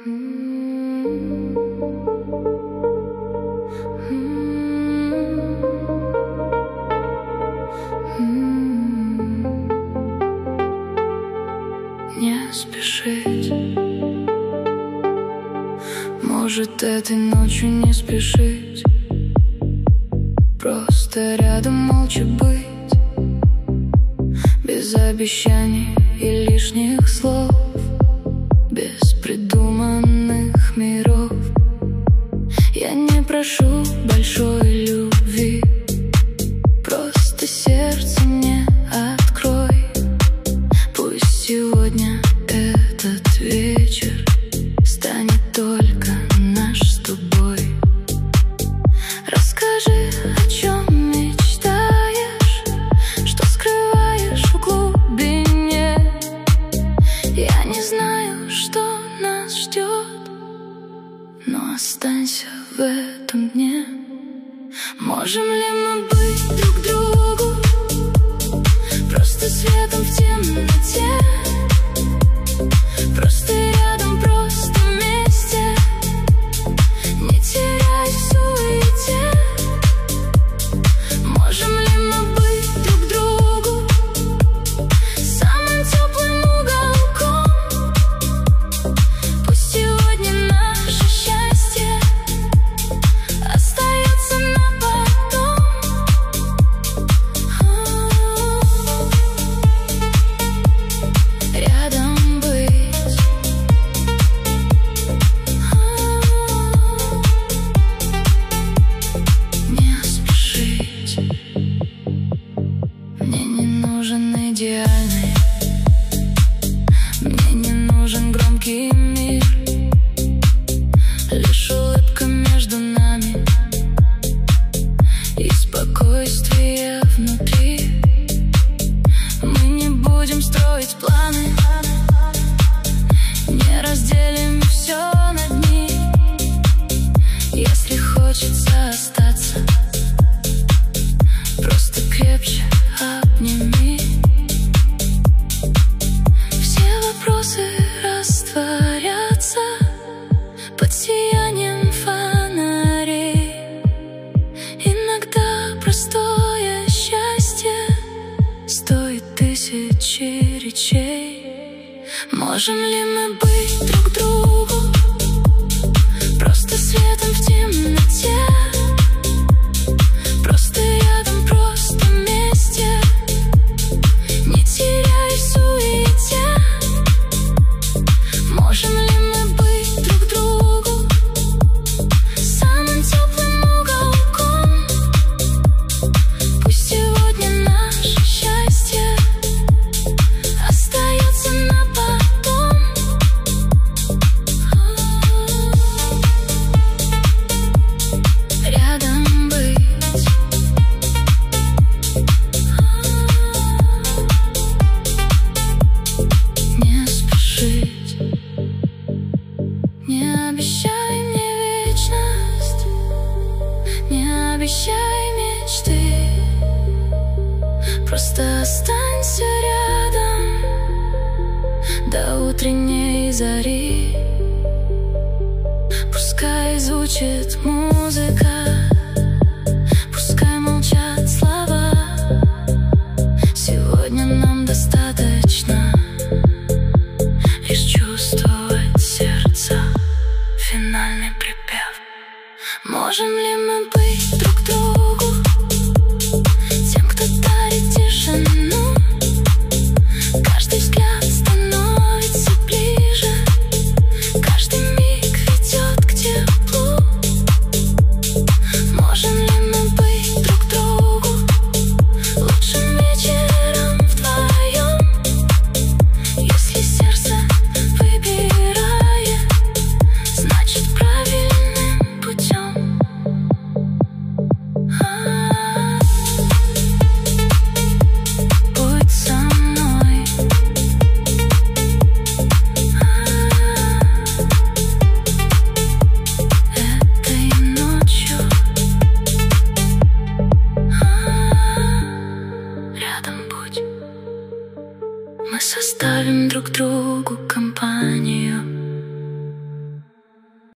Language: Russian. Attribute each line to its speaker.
Speaker 1: Не спешить. Может, этой ночью не спешить, просто рядом молча быть, без обещаний и лишних слов, без придуманных миров. Я не прошу большой любви, просто сердце мне открой. Пусть сегодня этот вечер станет только наш с тобой. Расскажи, о чем мечтаешь, что скрываешь в глубине. Я не знаю, что нас ждет, но останься в этом дне. Можем ли мы быть друг другу просто светом в темноте? Просто рядом, просто вместе, не теряясь в суете. Можем ли мы быть друг другу самым теплым уголком? Пусть сегодня наше счастье остается на потом. Рядом быть. Не спешить. Мне не нужен идеальный, мне не нужен громкий мир, лишь улыбка между нами и спокойствие внутри. Мы не будем строить планы, не разделим все на дни. Если хочется остаться, просто крепче обними. Все вопросы растворятся под сиянием фонарей. Иногда простое счастье стоит тысячи речей. Можем ли мы быть друг другу просто светом в темноте? Просто рядом, просто вместе, не теряясь в суете. Можем ли мы быть друг другу самым теплым уголком? Пусть сегодня наше счастье остается на потом. Рядом быть. Не спешить. Не обещай мне вечность, не обещай мечты, просто останься рядом до утренней зари. Пускай звучит музыка, пускай молчат слова. Сегодня нам достаточно лишь чувствовать сердца. Финальный припев. Можем ли мы быть друг другу тем, кто дарит тишину? Каждый взгляд становится ближе, каждый миг ведет к теплу. Можем ли мы быть друг другу лучшим вечером вдвоем? Если сердце выбирает, значит правильным путем. Будь со мной. Этой ночью. Рядом будь. Мы составим друг другу компанию.